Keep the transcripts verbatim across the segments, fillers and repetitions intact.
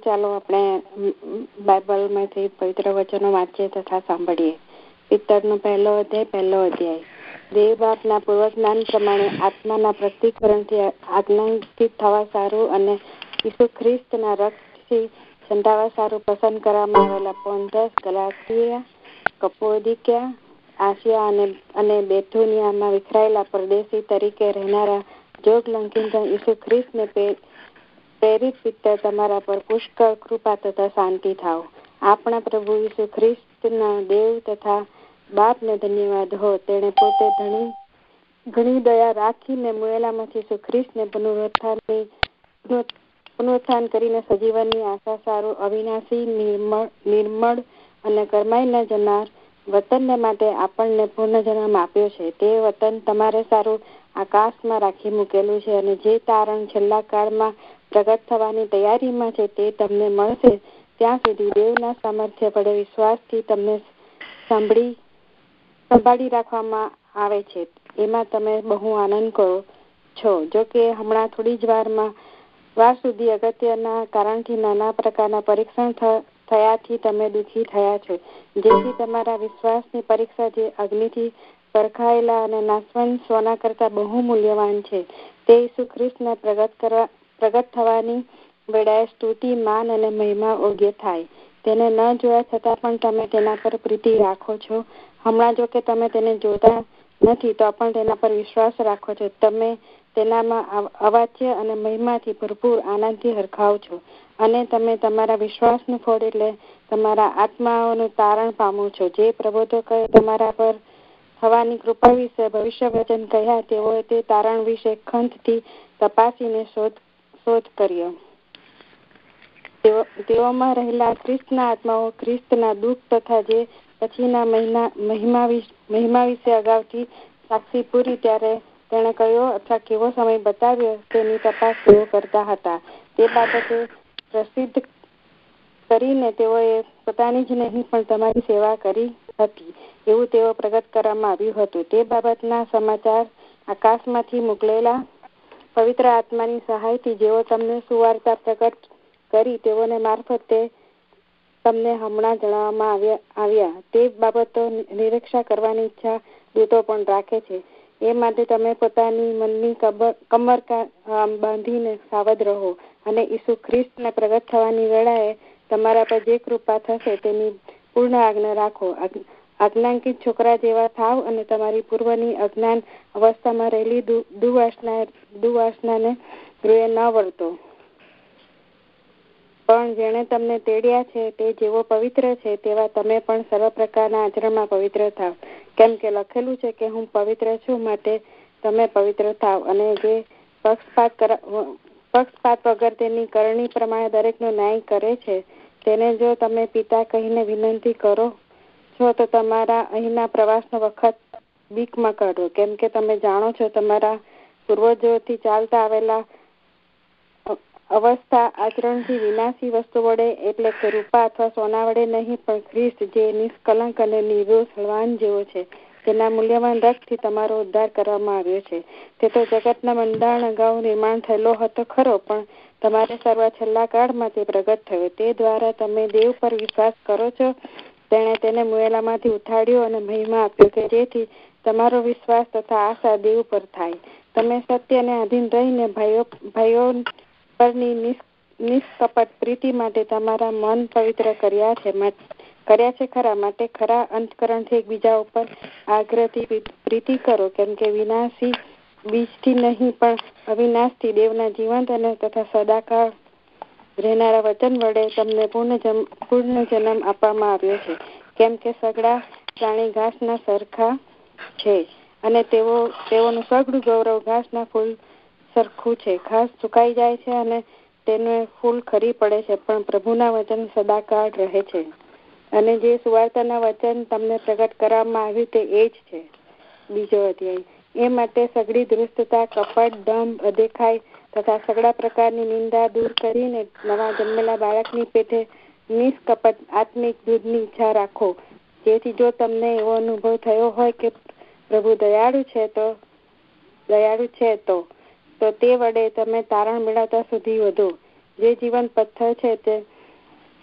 ચાલો આપણે બાઇબલમાંથી પવિત્ર વચનો વાંચીએ તથા સાંભળીએ. પિત્તરનો પહેલો અધ્યાય પહેલો અધ્યાય દેવ બાપના પૂર્વજ્ઞાન પ્રમાણે આત્માના પ્રતિકરણથી આજ્ઞાંકિત થવા સારું અને ઈસુ ખ્રિસ્તના રક્તથી છંડાવા સારું પસંદ કરવામાં આવેલા પોન્ટસ, ગલાતિયા, કપોદિક્યા, આસિયા અને અને બેથુનિયામાં વિખરાયેલા પરદેશી તરીકે રહેનારા જોગ લંઘિત ઈસુ ખ્રિસ્તને પ્રેરિત પિત્તર તમારા પર પુષ્કળ કૃપા તથા શાંતિ થાવ. આપણા પ્રભુ ઈસુ ખ્રિસ્તના દેવ તથા બાપને ધન્યવાદ હો. તેણે પોતે ઘણી ઘણી દયા રાખીને મુએલામાંથી ઈસુ ખ્રિસ્તને પુનરુત્થાનની પુનરુત્થાન કરીને સજીવનની આશા સારું અવિનાશી, નિર્મળ નિર્મળ અને કરમાઈ ન જનાર વતનને માટે આપણને પુનર્જન્મ આપ્યો છે. તે વતન તમારે સારું આકાશમાં રાખી મૂકેલું છે અને જે તારણ છેલ્લા કાળમાં પ્રગટ થવાની તૈયારીમાં છે તે તમને મળશે. ત્યાં સુધી દેવના સામર્થ્ય વડે વિશ્વાસથી તમને સાંભળી સંભાળી રાખવામાં આવે છે. એમાં તમે બહુ આનંદ કરો છો. જો કે હમણાં થોડી જ વારમાં વાર સુધી અગત્યના કારણથી નાના પ્રકારના પરીક્ષણ થયાથી તમે દુઃખી થયા છો. જેથી તમારા વિશ્વાસની પરીક્ષા જે અગ્નિથી પરખાયેલા અને નાશવંત સોના કરતા બહુ મૂલ્યવાન છે તે ઈસુ ખ્રિસ્તને પ્રગટ કરવા પ્રગટ થવાની વેળાએ સ્તુતિ, માન અને મહિમા યોગ્ય થાય. તેને ન જોયા છતાં પણ તમે તેના પર પ્રીતિ રાખો છો. હમણાં જો કે તમે તેને જોતા નથી તો પણ તેના પર વિશ્વાસ રાખો છો. તમે તેનામાં અવાચ્ય અને મહિમાથી ભરપૂર આનંદથી હરખાવ છો અને તમે તમારા વિશ્વાસનું ફળ એટલે તમારા આત્માઓનું તારણ પામો છો. જે પ્રબોધકોએ તમારા પર થવાની કૃપા વિશે ભવિષ્ય વચન કહ્યા તેઓએ તે તારણ વિશે ખંતથી તપાસીને શોધ શોધ કર્યો. તેઓ તેઓમાં રહેલા ખ્રિસ્તના આત્માઓ ખ્રિસ્તના દુઃખ તથા જે પછીના મહિના મહિમા મહિમા વિશે અગાઉથી સાક્ષી પૂરી ત્યારે તેણે કયો અથવા કેવો સમય બતાવ્યો તેની તપાસ તેઓ કરતા હતા. તે બાબતે પ્રસિદ્ધ કરીને તેઓએ પોતાની જ નહીં પણ તમારી સેવા કરી હતી એવું તેઓ પ્રગટ કરવામાં આવ્યું હતું. તે બાબતના સમાચાર આકાશમાંથી મોકલેલા પવિત્ર આત્માની સહાયથી જેઓ તમને સુવાર્તા પ્રગટ કરી તેઓને મારફતે તમને હમણાં જણાવવામાં આવ્યા આવ્યા તે બાબતો નિરીક્ષા કરવાની ઈચ્છા દૂતો પણ રાખે છે. એ માટે તમે પોતાની મનની કમર બાંધીને સાવધ રહો અને ઈસુ ખ્રિસ્તને પ્રગટ થવાની વેળાએ તમારા પર જે કૃપા થશે તેની પૂર્ણ આજ્ઞા રાખો. આજ્ઞાંકિત છોકરા જેવા થાવ અને તમારી પૂર્વની અજ્ઞાન અવસ્થામાં રહેલી દુર્વાસના દુર્વાસનાને ગૃહે ન વળતો પણ જેણે તમને તેડ્યા છે તે જેવો પવિત્ર છે તેવા તમે પણ સર્વ પ્રકારના આચરણમાં પવિત્ર થાવ. કેમ કે લખેલું છે કે હું પવિત્ર છું માટે તમે પવિત્ર થાવ. અને જે પક્ષપાત પક્ષપાત વગર તેની કરણી પ્રમાણે દરેકનો ન્યાય કરે છે તેને જો તમે પિતા કહીને વિનંતી કરો છો તો તમારા અહીંના પ્રવાસનો વખત બીકમાં કાઢો. કેમ કે તમે જાણો છો તમારા પૂર્વજોથી ચાલતા આવેલા અવસ્થા આચરણથી વિનાશી વસ્તુ વડે એટલે કે રૂપા અથવા સોના વડે નહીં પણ ખ્રિસ્ત જે નિષ્કલંક અને નિર્દોષ બળવાન જેવો છે તેના મૂલ્યવાન રક્તથી તમારો ઉદ્ધાર કરવામાં આવ્યો છે. તે તો જગતના બંધારણ અગાઉ નિર્માણ થયેલો હતો ખરો પણ તમારે સર્વ છેલ્લા કાળમાં તે પ્રગટ થયો. તે દ્વારા તમે દેવ પર વિશ્વાસ કરો છો. તેણે તેને મુએલામાંથી ઉઠાડ્યો અને મહિમા આપ્યો કે જેથી તમારો વિશ્વાસ તથા આશા દેવ પર થાય. તમે સત્યને આધીન રહીને ભાઈઓ ભાઈઓ પરની નિષ્કપટ પ્રીતિ માટે તમારા મન પવિત્ર કર્યા છે કર્યા છે ખરા. માટે ખરા અંતકરણથી એકબીજા ઉપર આગ્રહથી પ્રીતિ કરો. કેમ કે વિનાશી બીજથી નહીં પણ અવિનાશથી દેવના જીવંત અને તથા સદાકાળ રહેનારા વચન વડે તમને પૂર્ણ પૂર્ણ જન્મ આપવામાં આવ્યો છે. કેમ કે સગડા પ્રાણી ઘાસના સરખા છે અને તેઓ તેઓનું સગડું ગૌરવ ઘાસના ફૂલ સરખું છે. ઘાસ સુકાઈ જાય છે અને તેનું ફૂલ ખરી પડે છે પણ પ્રભુના વચન સદાકાળ રહે છે. અને જે સુવાર્તાના વચન તમને પ્રગટ કરવામાં આવ્યું તે એ જ છે. બીજો અધ્યાય એ માટે સગડી દુષ્ટતા, કપટ, દંભ, અદેખાઈ તથા સગડા પ્રકારની નિંદા દૂર કરીને નવા જન્મેલા બાળકની પેટે નિષ્કપટ આત્મિક દૂધની ઈચ્છા રાખો. જેથી જો તમને એવો અનુભવ થયો હોય કે પ્રભુ દયાળુ છે તો દયાળુ છે તો તો તે વડે તમે તારણ મેળવતા સુધી વધો. જે જીવન પથ્થર છે તે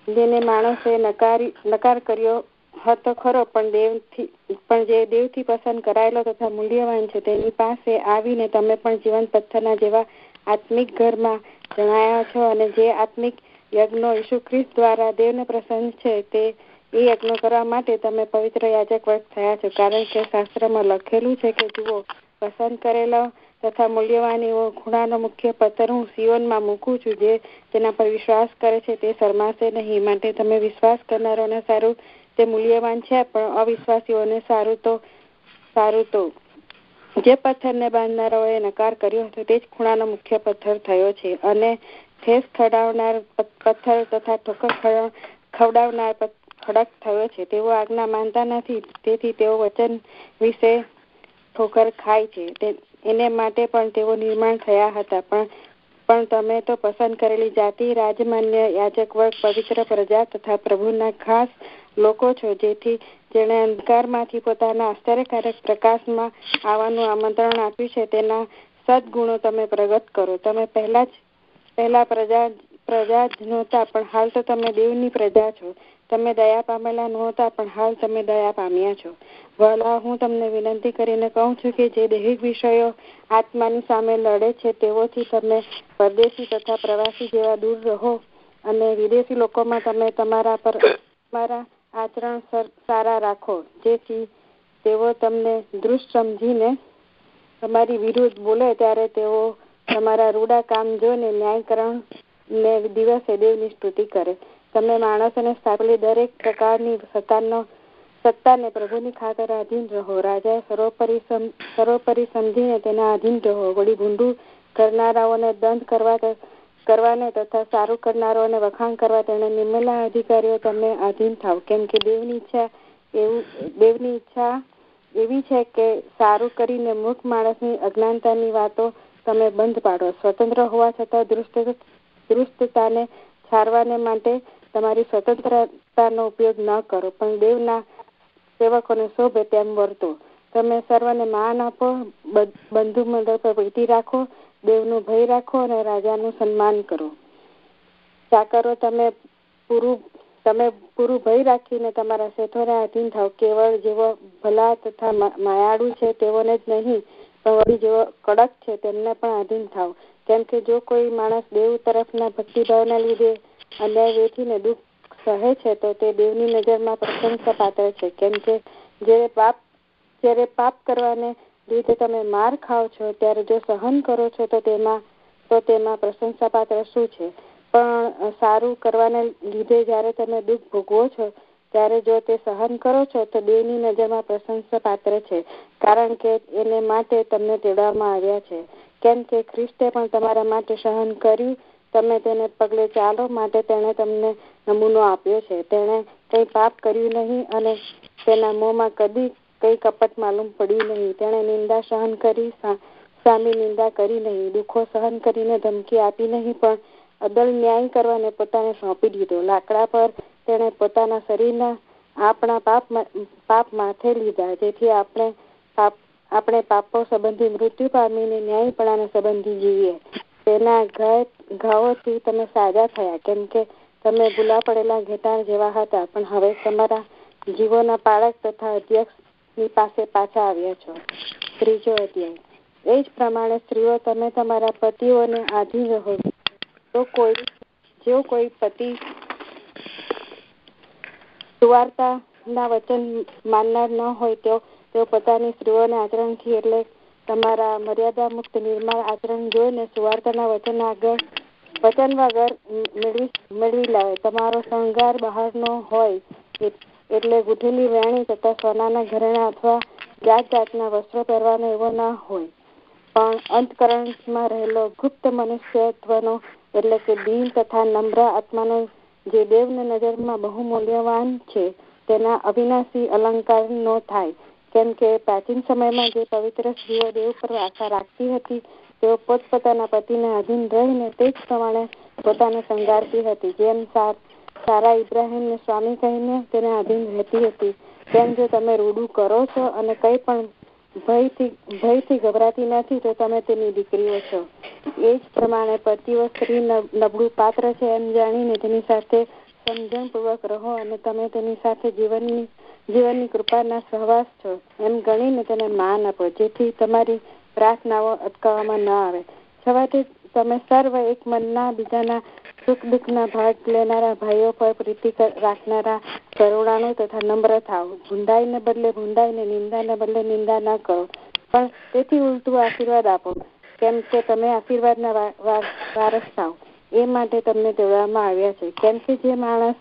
જેને માણસે નકારી નકાર કર્યો હતો ખરો, પણ દેવથી પણ જે દેવથી પસંદ કરાયેલો તથા મૂલ્યવાન છે તેની પાસે આવીને તમે પણ જીવન પથ્થરના જેવા આત્મિક ઘરમાં જણાયા છો, અને જે આત્મિક યજ્ઞો ઈસુ ખ્રિસ્ત દ્વારા દેવને પ્રસન્ન છે તે એ યજ્ઞો કરવા માટે તમે પવિત્ર યાજક વર્ગ થયા છો. કારણ કે શાસ્ત્રમાં લખેલું છે કે જુઓ, પસંદ કરેલો તથા મૂલ્યવાન એવો ખૂણાનો મુખ્ય પથ્થર હું સિયોનમાં મૂકું છું, જે તેના પર વિશ્વાસ કરે છે તે શરમાશે નહીં. માટે તમે વિશ્વાસ કરનારોને સારું તે મૂલ્યવાન છે, પણ અવિશ્વાસીઓને સારું તો સારું તો જે પથ્થરને બાંધનારાઓએ નકાર કર્યો હતો તે જ ખૂણાનો મુખ્ય પથ્થર થયો છે, અને ઠેસ ખવડાવનાર પથ્થર તથા ઠોકર ખવડાવનાર ખડક થયો છે. તેઓ આજ્ઞા માનતા નથી, તેથી તેઓ વચન વિશે ઠોકર ખાય છે. એને માટે પણ તેઓ નિર્માણ થયા હતા, પણ પણ તમે તો પસંદ કરેલી જાતિ, રાજમાન્ય યાજક વર્ગ, પવિત્ર પ્રજા તથા પ્રભુના ખાસ લોકો છો, જેથી જેણે અંધકારમાંથી પોતાના આશ્ચર્યકારક પ્રકાશમાં આવવાનું આમંત્રણ આપ્યું છે તેના સદગુણો તમે પ્રગટ કરો. તમે પહેલા જ પહેલા પ્રજા પ્રજા જ નહોતા, પણ હાલ તો તમે દેવની પ્રજા છો. તમે દયા પામેલા નહોતા, પણ હાલ તમે દયા પામ્યા છો. વહાલા, હું તમને વિનંતી કરીને કહું છું કે જે દૈહિક વિષયો આત્માની સામે લડે છે તેઓથી તમે પરદેશી તથા પ્રવાસી જેવા દૂર રહો, અને વિદેશી લોકોમાં તમે તમારા પર તમારા આચરણ સારા રાખો, જેથી તેઓ તમને દૃષ્ટ સમજીને તમારી વિરુદ્ધ બોલે ત્યારે તેઓ તમારા રૂડા કામ જોઈને ન્યાયકરણ ને દિવસે દેવની સ્તુતિ કરે. તમે માણસોને સ્થાપેલી દરેક પ્રકારની સત્તાનો સત્તાને પ્રભુની ખાતર આધીન રહો. રાજાએ સર્વોપરી સર્વોપરી સમજીને તેના આધીન રહો. વળી ભૂંડું કરનારાઓને દંડ કરવા કરવાને તથા સારું કરનારાઓને વખાણ કરવા તેને નિમેલા અધિકારીઓ તમે આધીન થાવ. કેમ કે દેવની ઈચ્છા એવું દેવની ઈચ્છા એવી છે કે સારું કરીને મૂર્ખ માણસની અજ્ઞાનતાની વાતો તમે બંધ પાડો. સ્વતંત્ર હોવા છતાં દુષ્ટ દુષ્ટતાને છારવાને માટે તમારી સ્વતંત્રતાનો ઉપયોગ ન કરો, પણ દેવના સેવકોને શોભે તેમ વર્તો. તમે સર્વને માન આપો, બંધુ મંડળ પર પ્રીતિ રાખો, દેવનું ભય રાખો અને રાજાનું સન્માન કરો. ચાકરો, તમે પૂરું તમે પૂરું ભય રાખીને તમારા શેઠોને આધીન થાવ. કેવળ જેવો ભલા તથા માયાળુ છે તેઓને જ નહીં, પણ વળી જેવો કડક છે તેમને પણ આધીન થાવ. કેમ કે જો કોઈ માણસ દેવ તરફના ભક્તિભાવના લીધે અન્યાય વેઠીને દુઃખ સહે છે તો તે દેવની નજરમાં પ્રશંસા પાત્ર છે. કેમ કે જ્યારે પાપ જ્યારે પાપ કરવાને લીધે તમે માર ખાવ છો ત્યારે જો સહન કરો છો તો તેમાં તો તેમાં પ્રશંસા પાત્ર શું છે? પણ સારું કરવાને લીધે જ્યારે તમે દુઃખ ભોગવો છો ત્યારે જો તે સહન કરો છો તો દેવની નજરમાં પ્રશંસા પાત્ર છે, કારણ કે એને માટે તમને તેડવામાં આવ્યા છે. કેમ કે ખ્રિસ્તે પણ તમારા માટે સહન કર્યું, તમે તેને પગલે ચાલો, માટે તેણે તમને નમૂનો આપ્યો છે. તેણે કંઈ પાપ કર્યું નહીં અને તેના મોંમાં કદી કઈ કપટ માલુમ પડ્યું નહીં. તેણે નિંદા સહન કરી, સામી નિંદા કરી નહીં, દુઃખો સહન કરીને ધમકી આપી નહીં, પણ અદલ ન્યાય કરવાને પોતાને સોંપી દીધો. લાકડા પર તેણે પોતાના શરીરના આપણા પાપ પાપ માથે લીધા, જેથી આપણે પાપ આપણે પાપો સંબંધી મૃત્યુ પામીને ન્યાયપણાના સંબંધી જીવીએ. તેના ઘાવોથી તમે સાજા થયા, કેમ કે તમે ભૂલા પડેલા ઘેટાણ જેવા હતા, પણ હવે તમારા જીવોના પાળક તથા અધ્યક્ષની પાસે પાછા આવ્યા છો. ત્રીજો અધ્યાય. એ જ પ્રમાણે સ્ત્રીઓ, તમે તમારા પતિઓને આધીન રહો. જો કોઈ જો કોઈ પતિ સુવાર્તા ના વચન માનનાર ન હોય તો તેઓ પોતાની સ્ત્રીઓના આચરણથી એટલે તમારા મર્યાદા મુક્ત નિર્મળ આચરણ જોઈને સુવાર્તાના વચન આગળ વચન વગર મેળવી મેળવી લાવે. તમારો શણગાર બહારનો હોય એટલે ગુઠેલી વેણી તથા સોનાના ઘરેણા અથવા જાત જાતના વસ્ત્રો પહેરવાનો એવો ના હોય, પણ અંતકરણમાં રહેલો ગુપ્ત મનુષ્યત્વનો એટલે કે દીન તથા નમ્ર આત્માનો, જે દેવની નજરમાં બહુ મૂલ્યવાન છે, તેના અવિનાશી અલંકાર નો થાય. કેમ કે પ્રાચીન સમયમાં જે પવિત્ર સ્ત્રીઓ દેવ પર આશા રાખતી હતી તેઓ પોતપોતાના પતિને આધીન રહીને તે જ પ્રમાણે પોતાને શણગારતી હતી. જેમ સારા ઇબ્રાહિમને સ્વામી કહીને તેને આધીન રહેતી હતી, તેમ જો તમે રૂડું કરો છો અને કંઈ પણ ભયથી ભયથી ગભરાતી નથી તો તમે તેની દીકરીઓ છો. એ જ પ્રમાણે પતિઓ સ્ત્રી નબળું પાત્ર છે એમ જાણીને તેની સાથે સમજણપૂર્વક રહો અને તમે તેની સાથે જીવનની જીવનની કૃપાના સહવાસ છો એમ ગણીને તેને માન આપો, જેથી તમારી પ્રાર્થનાઓ અટકાવવામાં ન આવે. છવાથી તમે સર્વ એક મનના, બીજાના સુખ દુઃખના ભાગ લેનારા, ભાઈઓ પર પ્રીતિ રાખનારા, કરુણાળુ તથા નમ્ર થાવ. ભૂંડાઈને બદલે ભૂંડાઈને, નિંદાને બદલે નિંદા ન કરો, પણ તેથી ઉલટું આશીર્વાદ આપો, કેમ કે તમે આશીર્વાદના વારસ થાવ. એ માટે તમને તેડવામાં આવ્યા છે. કેમ કે જે માણસ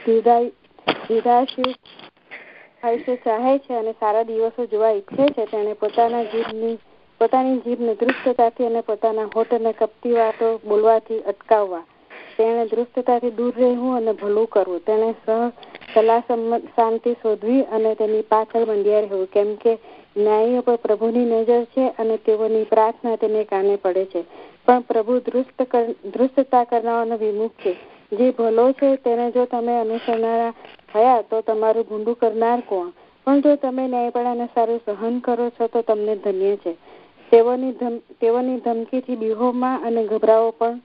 દીર્ઘાયુ આયુષ્ય ચાહે છે અને સારા દિવસો જોવા ઈચ્છે છે, તેને પોતાના જીભની પોતાની જીભને દૃષ્ટતાથી અને પોતાના હોઠને કપટી વાતો બોલવાથી અટકાવવા. તેને દૃષ્ટતાથી દૂર રહેવું અને ભલું કરવું. તેને સહ સલાહ શાંતિ શોધવી અને તેની પાછળ બંધ્યા રહેવું. કેમ કે ન્યાયીઓ પર પ્રભુની નજર છે અને તેઓની પ્રાર્થના તેને કાને પડે છે. પણ પ્રભુ દૃષ્ટતા કરનારાનો વિમુખ છે. જે ભલો છે તેને જો તમે અનુસરનારા થયા તો તમારું ભૂંડું કરનાર કોણ? પણ જો તમે ન્યાયપણાને સારું સહન કરો છો તો તમને ધન્ય છે. તેઓની તેઓની ધમકીથી બીહોમાં અને ગભરાવો પણ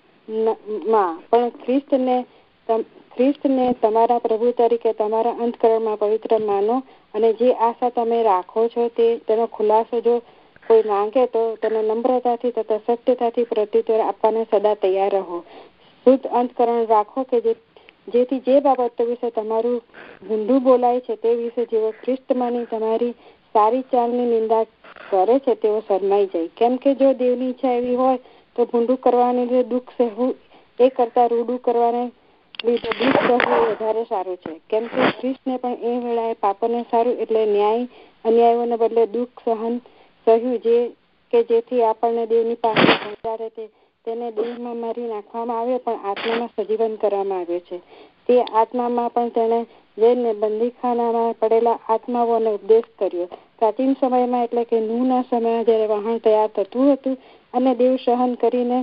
માં પણ ખ્રિસ્તને ખ્રિસ્તને તમારા પ્રભુ તરીકે તમારા અંતઃકરણમાં પવિત્ર માનો અને જે આશા તમે રાખો છો તે તેનો ખુલાસો જો કોઈ માંગે તો તેને નમ્રતાથી તથા સત્યતાથી પ્રત્યુત્તર આપવાને સદા તૈયાર રહો. શુદ્ધ અંતઃકરણ રાખો કે જે જેથી જે બાબતો વિશે તમારું ભૂંડું બોલાય છે તે વિશે જેઓ ખ્રિસ્તમાંની તમારી સારી ચાલની નિંદા કરે છે તેઓ શરમાઈ જાય. કેમ કે જો દેવની ઈચ્છા એવી હોય તો ભૂંડું કરવાને લીધે દુઃખ સહેવું એ કરતા રૂડું કરવાને લીધે દુઃખ સહેવું વધારે સારું છે. કેમ કે ખ્રિસ્તને પણ એ વેળાએ પાપોને સારું એટલે ન્યાય અન્યાયોને બદલે દુઃખ સહન સહ્યું, જે કે જેથી આપણને દેવની પાસે પહોંચાડે તે તેને દેહમાં મારી નાખવામાં આવ્યો પણ આત્મામાં સજીવન કરવામાં આવ્યો છે. તે આત્મામાં પણ તેને જઈને બંદીખાનામાં પડેલા આત્માઓને ઉપદેશ કર્યો. પ્રાચીન સમયમાં એટલે કે નૂહના સમયમાં જયારે વહાણ તૈયાર થતું હતું અને દેવ સહન કરીને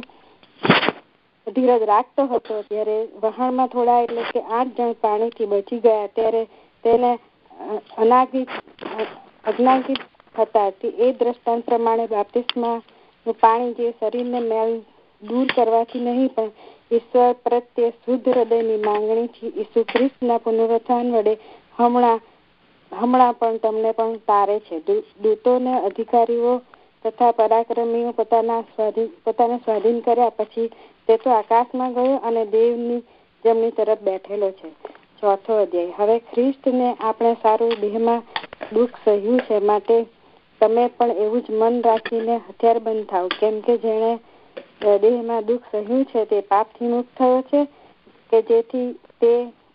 ધીરજ રાખતો હતો, ત્યારે વહાણમાં થોડા એટલે કે આઠ જણ પાણીથી બચી ગયા. ત્યારે તેને અનાગિત અજ્ઞાકિત હતા. એ દ્રષ્ટાંત પ્રમાણે બાપ્તિસ્માનું પાણી જે શરીરને મેલ દૂર કરવાથી નહીં પણ ઈશ્વર પ્રત્યે શુદ્ધ હૃદયની માંગણીથી ઈસુ ખ્રિસ્તના પુનરુત્થાન વડે હમણાં હમણાં પણ તમને પણ તારે છે. દૂતોને અધિકારીઓ તથા પરાક્રમીઓ પોતાના સ્વાધીન પોતાને સ્વાધીન કર્યા પછી તે તો આકાશમાં ગયો અને દેવની જમણી તરફ બેઠેલો છે. ચોથો અધ્યાય. હવે ખ્રિસ્તને આપણે સારું દેહમાં દુઃખ સહ્યું છે, માટે તમે પણ એવું જ મન રાખીને હથિયારબંધ થાવ. કેમ કે જેણે દેહમાં દુઃખ સહ્યું છે તે પાપથી મુક્ત થયો છે, કે જેથી તે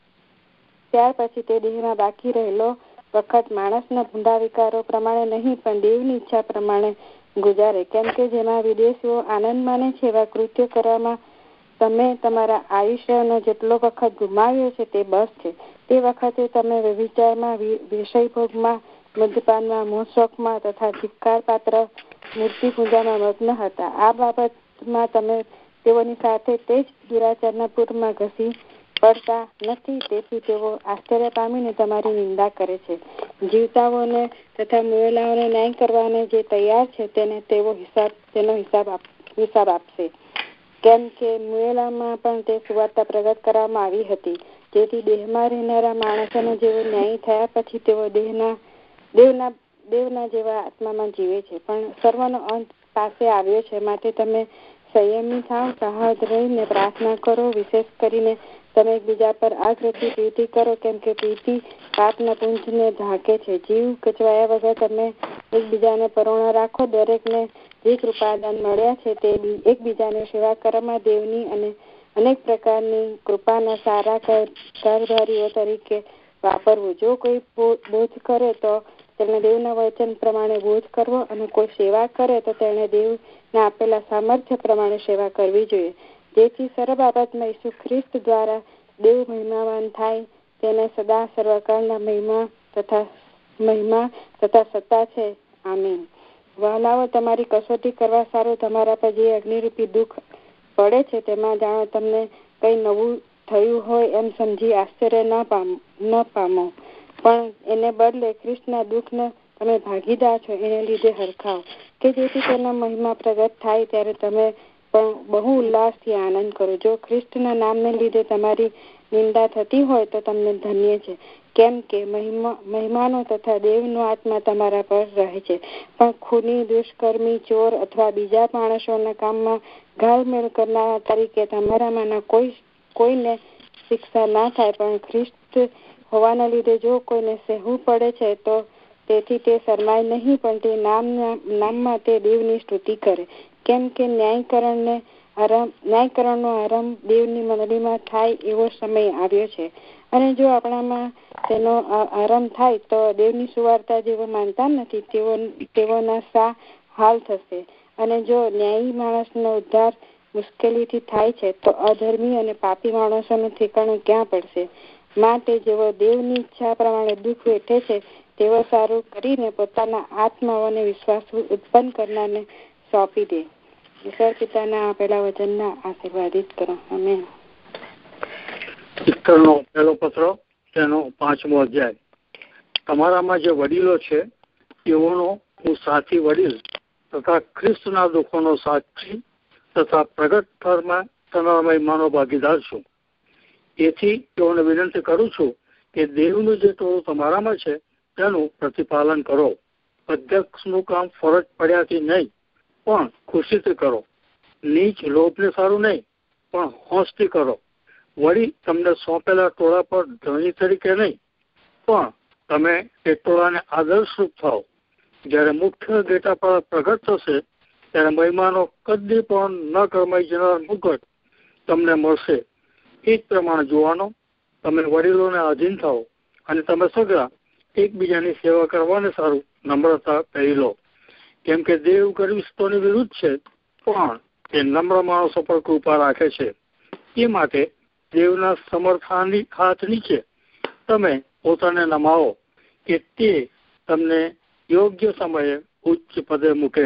ત્યાર પછી તે દેહમાં બાકી રહેલો વખત માણસના ભૂંડા વિકારો પ્રમાણે નહીં પણ દેવની ઈચ્છા પ્રમાણે ગુજારે. કેમ કે જેમાં વિદેશીઓ આનંદ માને છે એવા કૃત્યો કરવામાં તમે તમારા આયુષ્યનો જેટલો વખત ગુમાવ્યો છે તે બસ છે. તે વખતે તમે વ્યભિચારમાં, વિષયભોગમાં, મદ્યપાનમાં, મોહશોખમાં તથા ધિક્કાર પાત્ર મૂર્તિ પૂજામાં મગ્ન હતા. આ બાબતમાં તમે તેઓની સાથે તે જ દુરાચારના પૂરમાં ઘસી પડતા નથી. તેથી તેઓ આશ્ચર્ય પામીને તમારી નિંદા કરે છે. જીવતાઓને તથા મુએલાઓને ન્યાય કરવાને જે તૈયાર છે તેને તેઓ હિસાબ તેનો હિસાબ હિસાબ આપશે. કેમ કે મુએલામાં પણ તે સુવાર્તા પ્રગટ કરવામાં આવી હતી, જેથી દેહમાં રહેનારા માણસોને જેવો ન્યાય થયા પછી તેઓ દેહના દેવના દેવના જેવા આત્મામાં જીવે છે. પણ સર્વનો અંત પાસે આવ્યો છે, માટે તમે સંયમી થાવ, સાહદ રહીને પ્રાર્થના કરો. વિશેષ કરીને તમે એકબીજા પર આગ્રહથી પ્રીતિ કરો, કેમ કે પ્રીતિ પાપના પુંજને ઢાંકે છે. જીવ કચવાયા વગર તમે એકબીજાને પરોણા રાખો. દરેકને જે કૃપાદાન મળ્યા છે તે એકબીજાને સેવા કરવામાં દેવની અને અનેક પ્રકારની કૃપાના સારા કારભારીઓ તરીકે વાપરવું. જો કોઈ બોધ કરે તો તેને દેવના વચન પ્રમાણે બોધ કરવો, અને કોઈ સેવા કરે તો તેને દેવના આપેલા સામર્થ્ય પ્રમાણે સેવા કરવી જોઈએ, જેથી સર્વ બાબતમાં ઈસુ ખ્રિસ્ત દ્વારા દેવ મહિમાવાન થાય. તેને સદા સર્વકાળના મહિમા તથા મહિમા તથા સત્તા છે. આમીન. વહાલાઓ, તમારી કસોટી કરવા સારું તમારા પર જે અગ્નિરૂપી દુઃખ પડે છે તેમાં જાણો તમને કઈ નવું થયું હોય એમ સમજી આશ્ચર્ય ન પામ ન પામો પણ એને બદલે ખ્રિસ્તના દુઃખને તમે ભાગીદાર છો એને લીધે હરખાવ, કે જેથી તેનો મહિમા પ્રગટ થાય ત્યારે તમે પણ બહુ ઉલ્લાસથી આનંદ કરો. જો ખ્રિસ્તના નામને લીધે તમારી નિંદા થતી હોય તો તમને ધન્ય છે, કેમ કે મહેમાનો તથા દેવનો આત્મા તમારા પર રહે છે. પણ ખૂની, દુષ્કર્મી, ચોર અથવા બીજા માણસોના કામમાં ઘાલમેળ કરનારા તરીકે તમારામાંના કોઈ કોઈને શિક્ષા ના થાય. પણ ખ્રિસ્ત હોવાના લીધે જો કોઈને સહેવું પડે છે તો તેથી તે શરમાય નહીં, પણ તે નામના નામમાં તે દેવની સ્તુતિ કરે, કેમ કે ન્યાયકરણને આરંભ ન્યાયકરણનો આરંભ દેવની મંડળીમાં થાય એવો સમય આવ્યો છે. અને જો આપણામાં તેનો આરંભ થાય તો દેવની સુવાર્તા જેવો માનતા નથી તેઓ તેઓના શા હાલ થશે. અને જો ન્યાયી માણસનો ઉદ્ધાર મુશ્કેલીથી થાય છે તો અધર્મી અને પાપી માણસોનું ઠેકાણું ક્યાં પડશે? માટે જેઓ દેવની ઈચ્છા પ્રમાણે દુઃખ વેઠે છે તેઓ સારું કરીને પોતાના આત્માઓને વિશ્વાસ ઉત્પન્ન કરનારને સોંપી દે. ઈશ્વર પિતાના આપેલા વચનના આશીર્વાદિત કરો. આમેન. પિત્તરનો પહેલો પત્ર તેનો પાંચમો અધ્યાય. તમારામાં જે વડીલો છે તેઓનો હું સાથી વડીલ તથા ખ્રિસ્તના દુઃખોનો સાક્ષી તથા પ્રગટ થનાર મહિમાનો ભાગીદાર છું. એથી તેઓને વિનંતી કરું છું કે દેવનું જે ટોળું તમારામાં છે તેનું પ્રતિપાલન કરો. અધ્યક્ષનું કામ ફરજ પડ્યાથી નહીં પણ ખુશીથી કરો. નીચ લોભને સારું નહીં પણ હોંશથી કરો. વળી તમને સોંપેલા ટોળા પર ધણી તરીકે નહીં પણ તમે એ ટોળાને આદર્શરૂપ થાઓ. જ્યારે મુખ્ય ઘેટા પર પ્રગટ થશે ત્યારે મહિમાનો કદી પણ ન કરમાઈ જનાર મુગટ તમને મળશે. એ જ પ્રમાણે જોવાનો તમે વડીલોને આધીન થાઓ અને તમે સગા એકબીજાની સેવા કરવાને સારું નમ્રતા કહી લો, કેમ કે દેવ ગર્વિષ્ઠોની વિરુદ્ધ છે પણ તે નમ્ર માણસો પર કૃપા રાખે છે. એ માટે દેવના સમર્થાની હાથ નીચે તમે પોતાને નમાવો કે તે તમને યોગ્ય સમયે ઉચ્ચ પદે મૂકે.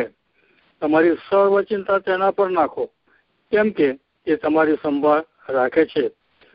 તમારી સર્વ ચિંતા તેના પર નાખો, કેમ કે તે તમારી સંભાળ રાખે છે.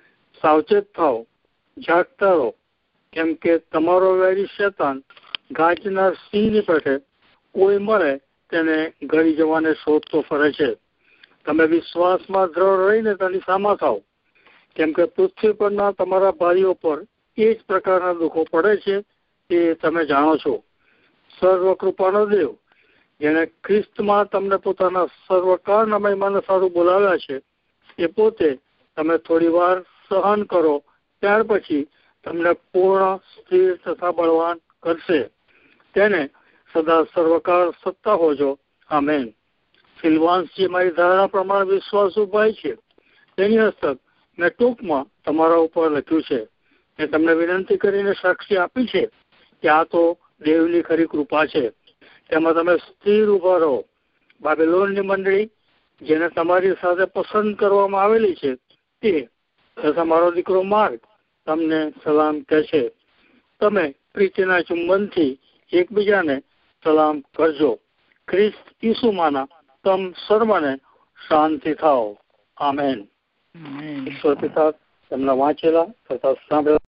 સાવચેત થાઓ, જાગતા રહો, કેમ કે તમારો વૈરી શેતાન ગાજનાર સિંહની પેઠે કોઈ મળે તેને ગળી જવાને શોધતો ફરે છે. તમે વિશ્વાસમાં દ્રઢ રહીને તેની સામા થાઓ, કેમ કે પૃથ્વી પરના તમારા ભાઈઓ પર એ જ પ્રકારના દુઃખો પડે છે તે તમે જાણો છો. સર્વ કૃપાનો દેવ જેને ખ્રિસ્તમાં તમને પોતાના સર્વકાળના મહિમાને સારું બોલાવ્યા છે એ પોતે તમે થોડી વાર સહન કરો ત્યાર પછી તમને પૂર્ણ સ્થિર તથા બળવાન કરશે. તેને સદા સર્વકાળ સત્તા હોજો. આમેન. સિલવાન્સ જે મારી ધારણા પ્રમાણે વિશ્વાસુ ભાઈ છે તેની હસ્તક મેં ટૂંકમાં તમારા ઉપર લખ્યું છે. મેં તમને વિનંતી કરીને સાક્ષી આપી છે કે આ તો દેવની ખરી કૃપા છે. તેમાં તમે સ્થિર ઉભા રહો. બાબેલોનની મંડળી જેને તમારી સાથે પસંદ કરવામાં આવેલી છે તે તથા મારો દીકરો માર્ગ તમને સલામ કહે છે. તમે પ્રીતિના ચુંબનથી એકબીજાને સલામ કરજો. ખ્રિસ્ત ઈસુમાંના તમ સર્વને શાંતિ થાઓ. આમેન. ઈશ્વર પિતા તેમના વાંચેલા તથા સાંભળેલા